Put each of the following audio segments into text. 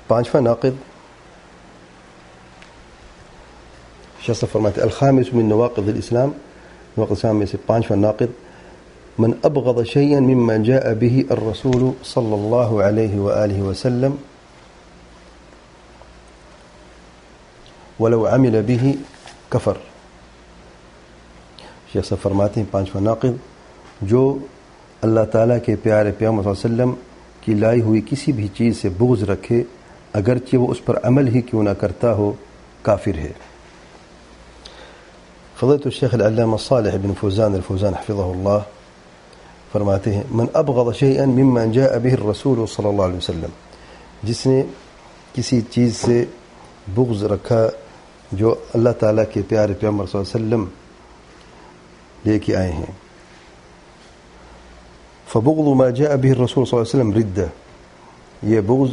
پانچواں ناقض شخص فرماتے الخامس من نواقض الاسلام، نواقض الاسلام میں سے پانچواں ناقض من ابغض شيئا مما جاء به الرسول صلی اللہ علیہ وآلہ وسلم ولو عمل به کفر۔ شیخ صاحب فرماتے ہیں پانچواں ناقض جو اللہ تعالیٰ کے پیارے پیغمبر صلی اللہ علیہ وسلم کی لائی ہوئی کسی بھی چیز سے بغض رکھے اگرچہ وہ اس پر عمل ہی کیوں نہ کرتا ہو، کافر ہے۔ فضیلۃ الشیخ العلامہ صالح بن فوزان الفوزان حفظہ اللہ فرماتے ہیں من ابغض شیئا مما جاء به الرسول صلی اللہ علیہ وسلم، جس نے کسی چیز سے بغض رکھا جو اللہ تعالیٰ کے پیارے پیغمبر صلی اللہ علیہ وسلم لے کے آئے ہیں، فبغض ما جاء به الرسول صلی اللہ علیہ وسلم ردہ، یہ بغض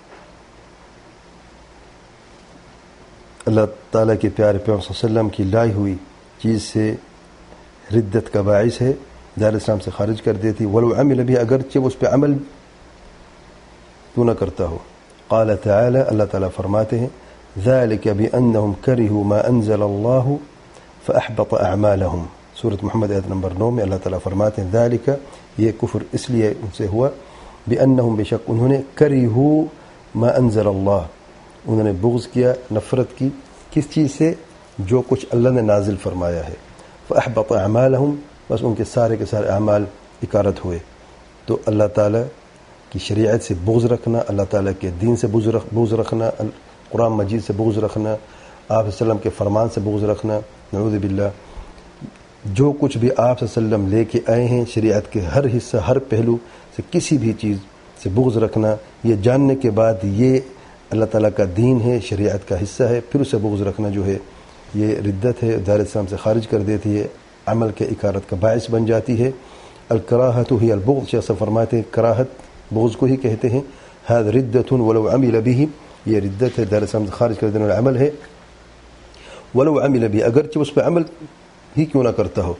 اللہ تعالیٰ کے پیارے پیغمبر صلی اللہ علیہ وسلم کی لائی ہوئی چیز سے ردت کا باعث ہے، دار اسلام سے خارج کر دیتی، ولو عمل بھی اگرچہ وہ اس پہ عمل کیوں نہ کرتا ہو۔ قال تعالی، اللہ تعالیٰ فرماتے ہیں ذلك بأنهم كرهوا ما أنزل الله فأحبط أعمالهم، سورۃ محمد آیت نمبر 9 میں اللہ تعالیٰ فرماتے ہیں ذالک، یہ کفر اس لیے ان سے ہوا، بأنهم بشک انہوں نے کرہوا ما انزل اللہ، انہوں نے بغض کیا، نفرت کی کس چیز سے؟ جو کچھ اللہ نے نازل فرمایا ہے، فأحبط أعمالهم، بس ان کے سارے اعمال اکارت ہوئے۔ تو اللہ تعالیٰ کی شریعت سے بغض رکھنا، اللہ تعالیٰ کے دین سے بغض رکھنا، قرآن مجید سے بغض رکھنا، آپ صلی اللہ علیہ وسلم کے فرمان سے بغض رکھنا، نعوذ باللہ، جو کچھ بھی آپ صلی اللہ علیہ وسلم لے کے آئے ہیں شریعت کے ہر حصہ ہر پہلو سے کسی بھی چیز سے بغض رکھنا، یہ جاننے کے بعد یہ اللہ تعالیٰ کا دین ہے، شریعت کا حصہ ہے، پھر اسے بغض رکھنا جو ہے یہ ردت ہے، دار اسلام سے خارج کر دیتی ہے، عمل کے اکارت کا باعث بن جاتی ہے۔ الکراہۃ ہی البغض، شیخ صاحب فرماتے ہیں کراہت بغض کو ہی کہتے ہیں، ھذا ردۃ ولو عمل به، یہ ردت ہے، دار اسلام سے خارج کر دینے والا عمل ہے، ولو عمل به، اگرچہ اس پہ عمل ہی کیوں نہ کرتا ہو۔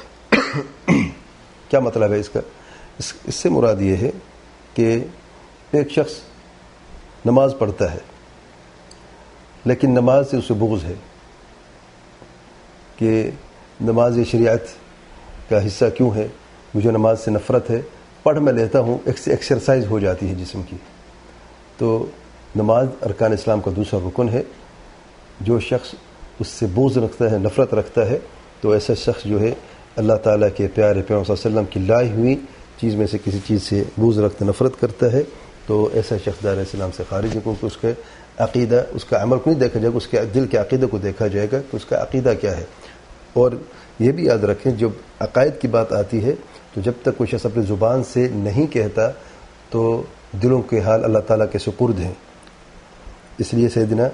کیا مطلب ہے اس کا؟ اس سے مراد یہ ہے کہ ایک شخص نماز پڑھتا ہے لیکن نماز سے اسے بغض ہے کہ نماز شریعت کا حصہ کیوں ہے، مجھے نماز سے نفرت ہے، پڑھ میں لیتا ہوں، ایکسرسائز ہو جاتی ہے جسم کی۔ تو نماز ارکان اسلام کا دوسرا رکن ہے، جو شخص اس سے بغض رکھتا ہے، نفرت رکھتا ہے، تو ایسا شخص جو ہے اللہ تعالیٰ کے پیارے پیغمبر صلی اللہ علیہ وسلم کی لائی ہوئی چیز میں سے کسی چیز سے بغض رکھتا، نفرت کرتا ہے، تو ایسا شخص دار اسلام سے خارج ہے، کیونکہ اس کا عقیدہ، اس کا عمل کو نہیں دیکھا جائے گا، اس کے دل کے عقیدے کو دیکھا جائے گا کہ اس کا عقیدہ کیا ہے۔ اور یہ بھی یاد رکھیں جب عقائد کی بات آتی ہے تو جب تک کوئی شخص اپنی زبان سے نہیں کہتا تو دلوں کے حال اللہ تعالیٰ کے سپرد ہیں۔ اس لیے سیدنا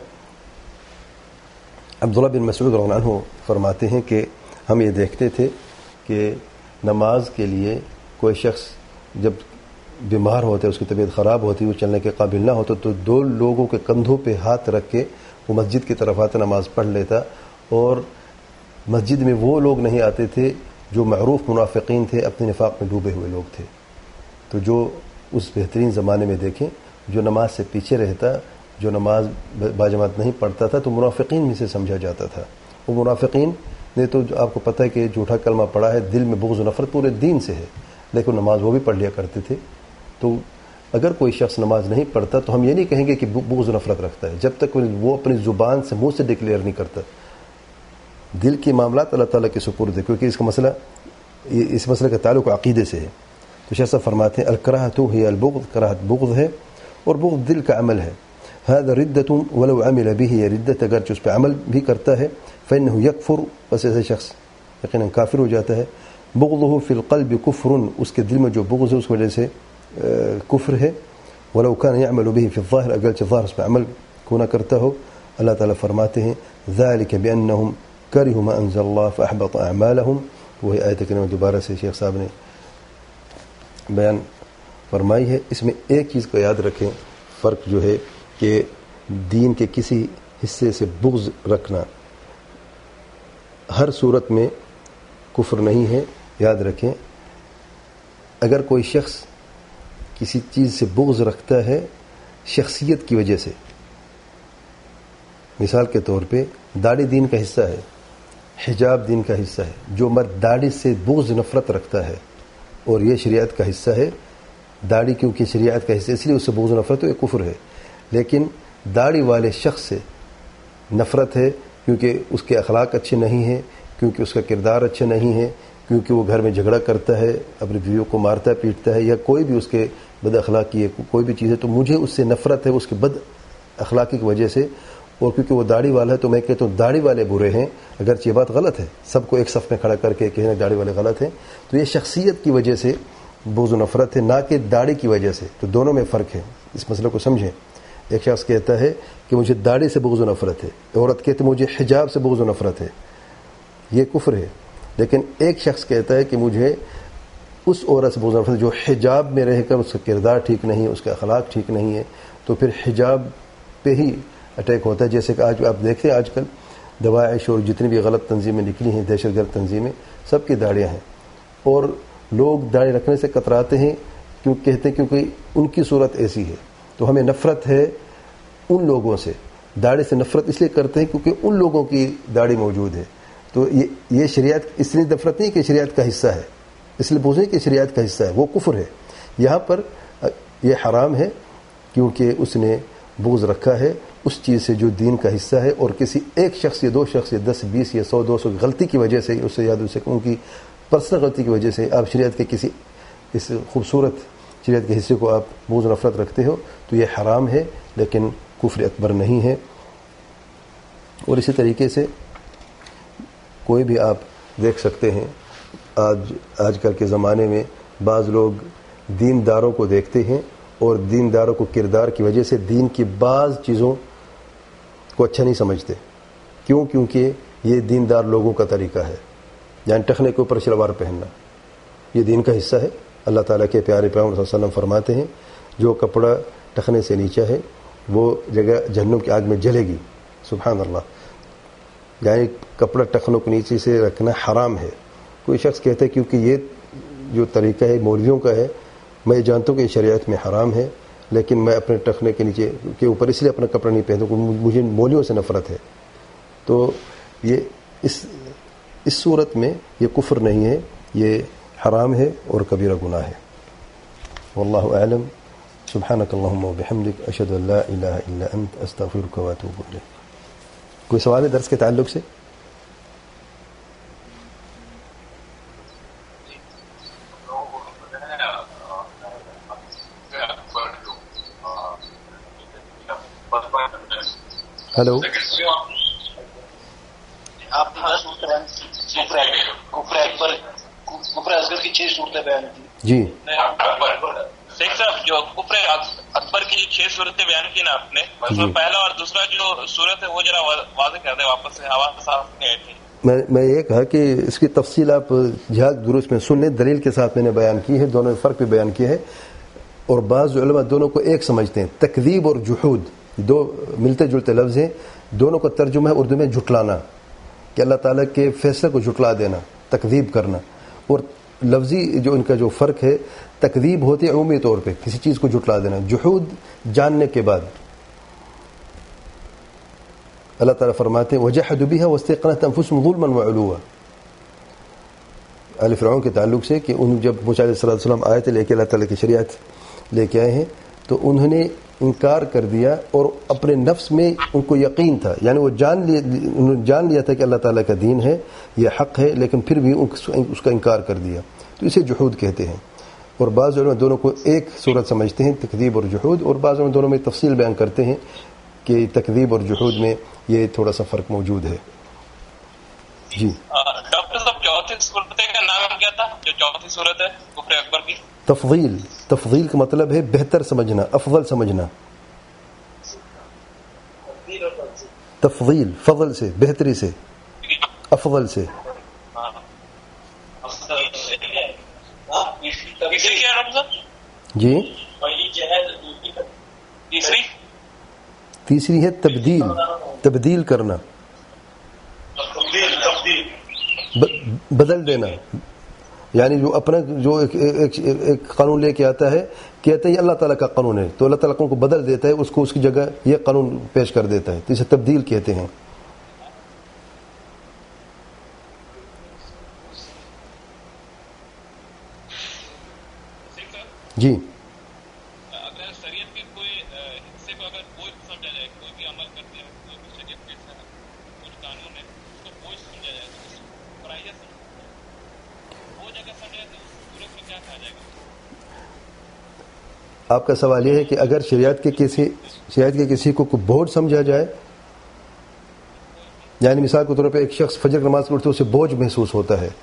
عبداللہ بن مسعود رضی اللہ عنہ فرماتے ہیں کہ ہم یہ دیکھتے تھے کہ نماز کے لیے کوئی شخص جب بیمار ہوتا ہے، اس کی طبیعت خراب ہوتی ہے، وہ چلنے کے قابل نہ ہوتا، تو دو لوگوں کے کندھوں پہ ہاتھ رکھ کے وہ مسجد کی طرف آتا، نماز پڑھ لیتا، اور مسجد میں وہ لوگ نہیں آتے تھے جو معروف منافقین تھے، اپنے نفاق میں ڈوبے ہوئے لوگ تھے۔ تو جو اس بہترین زمانے میں دیکھیں، جو نماز سے پیچھے رہتا، جو نماز باجماعت نہیں پڑھتا تھا، تو منافقین میں سے سمجھا جاتا تھا۔ وہ منافقین نے تو آپ کو پتہ ہے کہ جھوٹا کلمہ پڑھا ہے، دل میں بغض و نفرت پورے دین سے ہے، لیکن نماز وہ بھی پڑھ لیا کرتے تھے۔ تو اگر کوئی شخص نماز نہیں پڑھتا تو ہم یہ نہیں کہیں گے کہ بغض و نفرت رکھتا ہے، جب تک وہ اپنی زبان سے، منہ سے ڈکلیئر نہیں کرتا۔ دل کے معاملات اللہ تعالیٰ کے سپرد ہے، کیونکہ اس مسئلے کا تعلق عقیدے سے ہے۔ تو شیخ صاحب فرماتے ہیں الکراہۃ ہی البغض، کراہت بغض ہے، اور بغض دل کا عمل ہے۔ ھذا ردۃ ولو عمل به، یہ ردت اگرچہ اس پہ عمل بھی کرتا ہے، فإنه يكفر، بس ایسا شخص یقیناً کافر ہو جاتا ہے۔ بغضه في القلب کفر، اس کے دل میں جو بغض ہے اس وجہ سے کفر ہے۔ ولو كان يعمل به في الظاهر، اگرچہ ظاہر اس پہ عمل کو نہ کرتا ہو۔ اللہ تعالیٰ فرماتے ہیں ذلك بأنهم كرهوا ما أنزل الله فأحبط أعمالهم، وہی آیت کریمہ دوبارہ سے شیخ صاحب نے بیان فرمائی ہے۔ اس میں ایک چیز کو یاد رکھیں، فرق جو ہے کہ دین کے کسی حصے سے بغض رکھنا ہر صورت میں کفر نہیں ہے، یاد رکھیں۔ اگر کوئی شخص کسی چیز سے بغض رکھتا ہے شخصیت کی وجہ سے. مثال کے طور پہ داڑھی دین کا حصہ ہے، حجاب دین کا حصہ ہے. جو مرد داڑھی سے بغض نفرت رکھتا ہے اور یہ شریعت کا حصہ ہے، داڑھی کیونکہ شریعت کا حصہ اس لیے اس سے بغض نفرت ہے، یہ کفر ہے. لیکن داڑھی والے شخص سے نفرت ہے کیونکہ اس کے اخلاق اچھے نہیں ہیں، کیونکہ اس کا کردار اچھا نہیں ہے، کیونکہ وہ گھر میں جھگڑا کرتا ہے، اپنی بیویوں کو مارتا ہے پیٹتا ہے، یا کوئی بھی اس کے بد اخلاقی ہے، کوئی بھی چیز ہے، تو مجھے اس سے نفرت ہے اس کے بد اخلاقی کی وجہ سے. اور کیونکہ وہ داڑھی والا ہے تو میں کہتا ہوں داڑھی والے برے ہیں، اگرچہ یہ بات غلط ہے، سب کو ایک صف میں کھڑا کر کے کہنا داڑھی والے غلط ہیں. تو یہ شخصیت کی وجہ سے بغض و نفرت ہے، نہ کہ داڑھی کی وجہ سے. تو دونوں میں فرق ہے، اس مسئلے کو سمجھیں. ایک شخص کہتا ہے کہ مجھے داڑھی سے بغض و نفرت ہے، عورت کہتے مجھے حجاب سے بغض و نفرت ہے، یہ کفر ہے. لیکن ایک شخص کہتا ہے کہ مجھے اس عورت سے بغض و نفرت ہے جو حجاب میں رہ کر اس کا کردار ٹھیک نہیں ہے، اس کا اخلاق ٹھیک نہیں ہے، تو پھر حجاب پہ ہی اٹیک ہوتا ہے. جیسے کہ آج آپ دیکھتے ہیں آج کل داعش اور جتنی بھی غلط تنظیمیں نکلی ہیں، دہشت گرد تنظیمیں، سب کی داڑیاں ہیں، اور لوگ داڑھی رکھنے سے کتراتے ہیں کیوں کہتے ہیں کیونکہ ان کی صورت ایسی ہے. تو ہمیں نفرت ہے ان لوگوں سے، داڑھی سے نفرت اس لیے کرتے ہیں کیونکہ ان لوگوں کی داڑھی موجود ہے. تو یہ شریعت اس لیے نفرت نہیں کہ شریعت کا حصہ ہے، اس لیے بوجھیں کہ شریعت کا حصہ ہے، وہ کفر ہے. یہاں پر یہ حرام ہے کیونکہ اس نے بغض رکھا ہے اس چیز سے جو دین کا حصہ ہے، اور کسی ایک شخص یا دو شخص یا 10 20 یا 100 200 کی غلطی کی وجہ سے، اس سے یاد اسے ان کی پرسنل غلطی کی وجہ سے آپ شریعت کے کسی اس خوبصورت شریعت کے حصے کو آپ بغض و نفرت رکھتے ہو، تو یہ حرام ہے لیکن کفر اکبر نہیں ہے. اور اسی طریقے سے کوئی بھی آپ دیکھ سکتے ہیں آج کل کے زمانے میں بعض لوگ دینداروں کو دیکھتے ہیں اور دینداروں کو کردار کی وجہ سے دین کی بعض چیزوں کو اچھا نہیں سمجھتے. کیونکہ یہ دیندار لوگوں کا طریقہ ہے، یعنی ٹخنے کے اوپر شلوار پہننا یہ دین کا حصہ ہے. اللہ تعالیٰ کے پیارے پیغمبر صلی اللہ علیہ وسلم فرماتے ہیں جو کپڑا ٹخنے سے نیچا ہے وہ جگہ جہنم کی آگ میں جلے گی. سبحان اللہ. یعنی کپڑا ٹخنوں کے نیچے سے رکھنا حرام ہے. کوئی شخص کہتا ہے کیونکہ یہ جو طریقہ ہے مولویوں کا ہے، میں جانتا ہوں کہ یہ شریعت میں حرام ہے، لیکن میں اپنے ٹخنے کے نیچے کے اوپر اس لیے اپنا کپڑا نہیں پہنتا کیونکہ مجھے مولویوں سے نفرت ہے. تو یہ اس صورت میں یہ کفر نہیں ہے، یہ حرام ہے اور کبیرہ گناہ ہے. واللہ اعلم. سبحانک اللہم و بحمدک، اشہد ان لا الہ الا انت، استغفرک و اتوب الیک. کوئی سوال ہے درس کے تعلق سے؟ ہلو. کفر اصغر کی 6 صورتیں بیان کی. جی شیخ صاحب جو کفر اکبر کی 6 صورتیں بیان کی نا آپ نے، اس میں پہلا اور دوسرا جو صورت ہے وہ ذرا واضح کر دیں، واپس سے آواز صاف نہیں آئی تھی. میں یہ کہا کہ اس کی تفصیل آپ جہاز درست میں سن لیں، دلیل کے ساتھ میں نے بیان کی ہے، دونوں میں فرق بھی بیان کیا ہے. اور بعض علماء دونوں کو ایک سمجھتے ہیں. تکذیب اور جحود دو ملتے جلتے لفظ ہیں، دونوں کا ترجمہ ہے اردو میں جھٹلانا، کہ اللہ تعالیٰ کے فیصلے کو جھٹلا دینا، تکذیب کرنا. اور لفظی جو ان کا جو فرق ہے، تکذیب ہوتی ہے عمومی طور پہ کسی چیز کو جھٹلا دینا، جحود جاننے کے بعد. اللہ تعالیٰ فرماتے ہیں وَجَحَدُوا بِهَا وَاسْتَيْقَنَتْ أَنفُسُهُمْ ظُلْمًا وَعُلُوًّا. آل فرعون کے تعلق سے کہ ان جب موسیٰ علیہ السلام آیت لے کے اللہ تعالیٰ کی شریعت لے کے آئے ہیں تو انہوں نے انکار کر دیا، اور اپنے نفس میں ان کو یقین تھا، یعنی وہ انہوں نے جان لیا تھا کہ اللہ تعالیٰ کا دین ہے، یہ حق ہے، لیکن پھر بھی اس کا انکار کر دیا. تو اسے جحود کہتے ہیں. اور بعض علماء دونوں کو ایک صورت سمجھتے ہیں، تکذیب اور جحود، اور بعض علماء دونوں میں تفصیل بیان کرتے ہیں کہ تکذیب اور جحود میں یہ تھوڑا سا فرق موجود ہے. جی ڈاکٹر صاحب چوتھی صورت کا نام کیا تھا جو چوتھی صورت ہے کفر اکبر کی؟ تفضیل کا مطلب ہے بہتر سمجھنا، افضل سمجھنا. تفضیل فضل سے، بہتری سے، افضل سے. جی تیسری ہے تبدیل کرنا، بدل دینا. یعنی جو اپنا جو ایک قانون لے کے آتا ہے، کہتا ہے یہ اللہ تعالیٰ کا قانون ہے، تو اللہ تعالیٰ قانون کو بدل دیتا ہے، اس کو اس کی جگہ یہ قانون پیش کر دیتا ہے، تو اسے تبدیل کہتے ہیں. جی اگر شریعت کے کوئی حصے کو اگر بوجھ سمجھا جائے، کوئی بھی عمل کرتے ہیں کوئی بھی شریعت کے کچھ قانون ہے اس کو بوجھ سمجھا جائے تو پرائیے بوجھ اگر سمجھا جائے تو اس صورت میں کیا کہا جائے گا؟ آپ کا سوال یہ ہے کہ اگر شریعت کے کسی کو بوجھ سمجھا جائے، یعنی مثال کے طور پہ ایک شخص فجر نماز پڑھتے اسے بوجھ محسوس ہوتا ہے.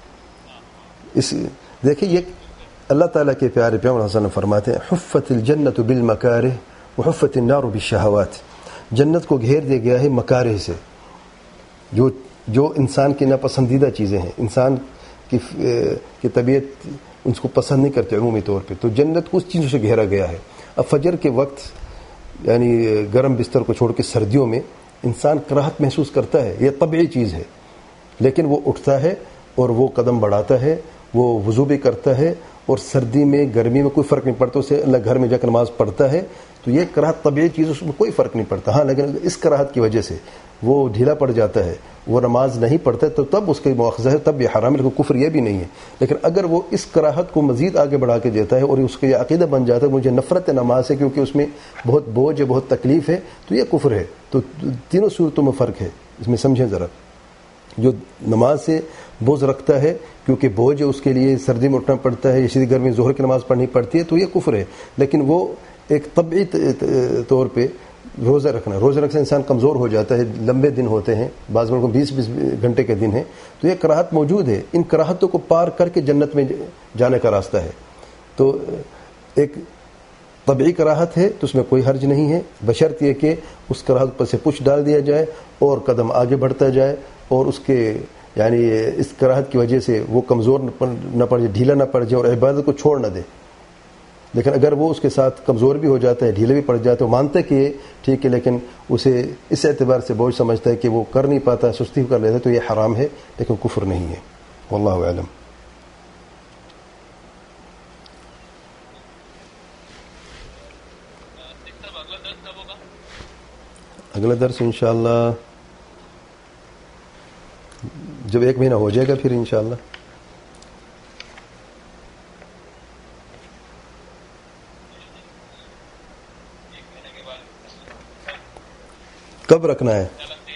دیکھیں یہ اللہ تعالیٰ کے پیارے پیغمبر حسن فرماتے ہیں حفت الجنت بالمکارہ وحفت النار بالشہوات. جنت کو گھیر دیا گیا ہے مکارہ سے، جو انسان کی ناپسندیدہ چیزیں ہیں، انسان کی طبیعت ان کو پسند نہیں کرتے عمومی طور پہ، تو جنت کو اس چیزوں سے گھیرا گیا ہے. اب فجر کے وقت یعنی گرم بستر کو چھوڑ کے سردیوں میں انسان کراہت محسوس کرتا ہے، یہ طبعی چیز ہے، لیکن وہ اٹھتا ہے اور وہ قدم بڑھاتا ہے، وہ وضو بھی کرتا ہے، اور سردی میں گرمی میں کوئی فرق نہیں پڑتا، اسے اللہ گھر میں جا کر نماز پڑھتا ہے. تو یہ کراہت طبعی چیز، اس میں کوئی فرق نہیں پڑتا. ہاں لیکن اس کراہت کی وجہ سے وہ ڈھیلا پڑ جاتا ہے، وہ نماز نہیں پڑھتا تو تب اس کی مواخذہ ہے، تب یہ حرام ہے، لیکن کفر یہ بھی نہیں ہے. لیکن اگر وہ اس کراہت کو مزید آگے بڑھا کے دیتا ہے اور اس کا یہ عقیدہ بن جاتا ہے مجھے نفرت نماز ہے کیونکہ اس میں بہت بوجھ ہے، بہت تکلیف ہے، تو یہ کفر ہے. تو تینوں صورتوں میں فرق ہے، اس میں سمجھیں ذرا. جو نماز سے بوجھ رکھتا ہے کیونکہ بوجھ اس کے لیے سردی میں اٹھنا پڑتا ہے، اسی گرمی ظہر کی نماز پڑھنی پڑتی ہے، تو یہ کفر ہے. لیکن وہ ایک طبعی طور پہ روزہ رکھنا سے انسان کمزور ہو جاتا ہے، لمبے دن ہوتے ہیں، بعض لوگوں کو 20 گھنٹے کے دن ہیں، تو یہ کراہت موجود ہے. ان کراہتوں کو پار کر کے جنت میں جانے کا راستہ ہے. تو ایک طبعی کراہت ہے تو اس میں کوئی حرج نہیں ہے، بشرط یہ کہ اس کراہت پر سے پچھ ڈال دیا جائے اور قدم آگے بڑھتا جائے، اور اس کے یعنی اس کراہت کی وجہ سے وہ کمزور نہ پڑ جائے، ڈھیلا نہ پڑ جائے اور عبادت کو چھوڑ نہ دے. لیکن اگر وہ اس کے ساتھ کمزور بھی ہو جاتا ہے، ڈھیلے بھی پڑ جاتا ہے، وہ مانتا ہے کہ یہ ٹھیک ہے لیکن اسے اس اعتبار سے بوجھ سمجھتا ہے کہ وہ کر نہیں پاتا، سستی کر لیتا ہے، تو یہ حرام ہے لیکن کفر نہیں ہے. واللہ اعلم. اگلا درس انشاءاللہ جب 1 مہینہ ہو جائے گا پھر انشاءاللہ. کب رکھنا ہے؟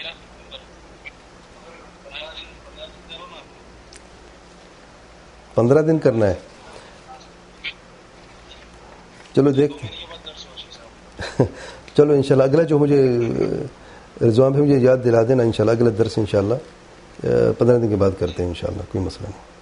15 دن کرنا ہے. چلو دیکھتے چلو انشاءاللہ اگلا جو مجھے رضوان بھی مجھے یاد دلا دینا انشاءاللہ، اگلا درس انشاءاللہ 15 دن کے بعد کرتے ہیں انشاءاللہ، کوئی مسئلہ نہیں.